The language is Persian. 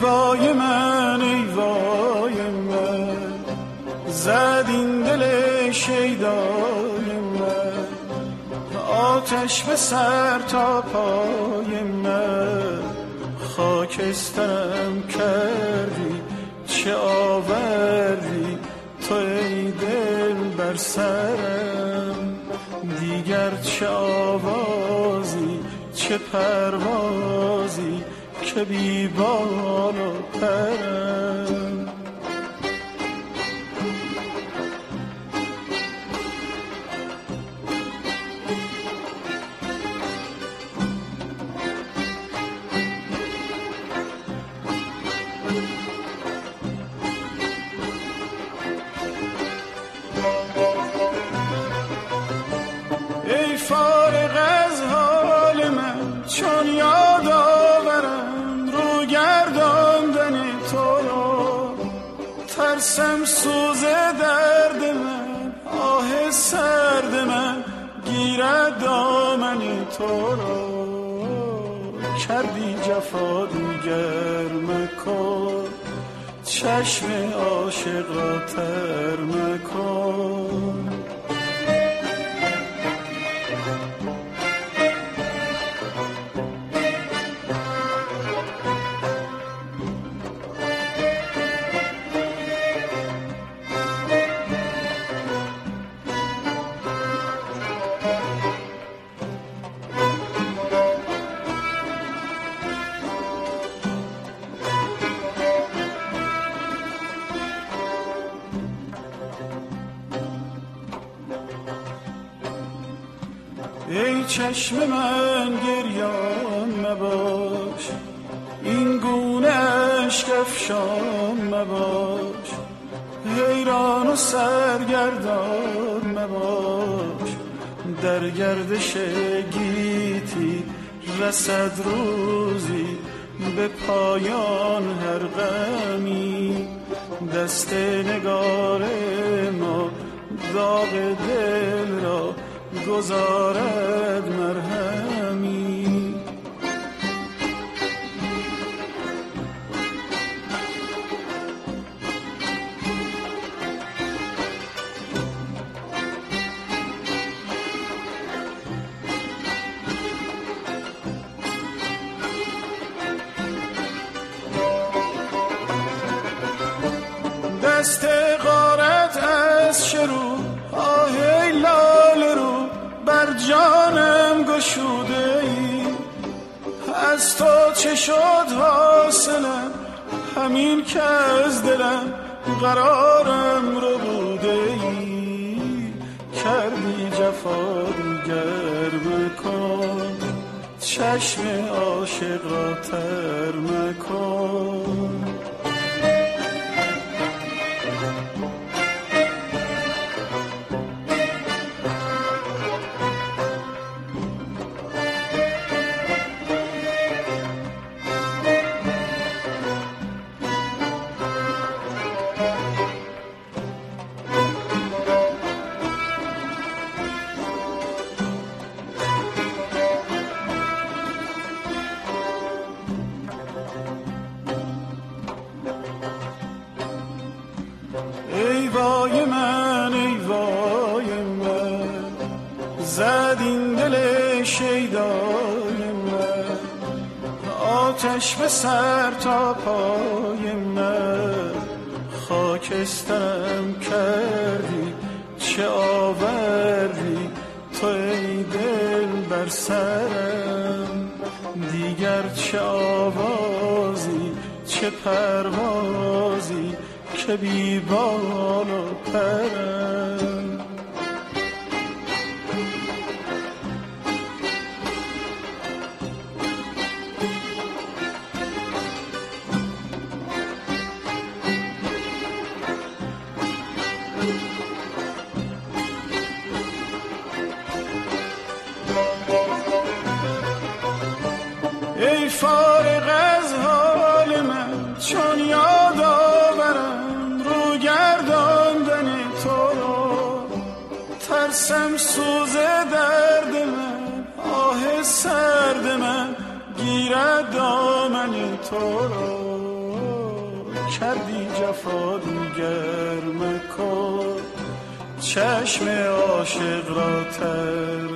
وای من ای وای من، زد این دل شیدای من، آتش به سر تا پای من، خاکسترم کردی چه آوردی تو ای دل بر سرم، دیگر چه آوازی چه پروازی که بی بال و پرم. ای فارغ از حال من چون یاد آورم رو گرداندن تو را، ترسم سوز درد من آه سرد من گیرد دامن تو را، کردی جفا دیگر مکن چشم عاشق را تر مکن. ای چشم من گریان مباش، این گونه اشک افشان مباش، حیران و سرگردان مباش، در گردش گیتی رسد روزی به پایان هر غمی، دست نگار ما داغ دل را گذارد مرهمی. دست غارت از شروع آه لاله رو بر جانم گشوده ای، از تو چه شد حاصلم همین که از دلم قرارم رو بوده ای، کردی جفا دیگر مکن چشم عاشق را تر مکن. ای وای من ای وای من، زد این دل شیدای من، آتش به سر تا پای من، خاکسترم کردی چه آوردی تو ای دل بر سرم، دیگر چه آوازی چه پروازی که بی بال و پرم. ای فارغ از حال من چون یاد آورم رو گرداندن تو را، ترسم سوز درد من آه سرد من گیرد دامن تو را، کردی جفا دیگر مکن، چشم عاشق را تر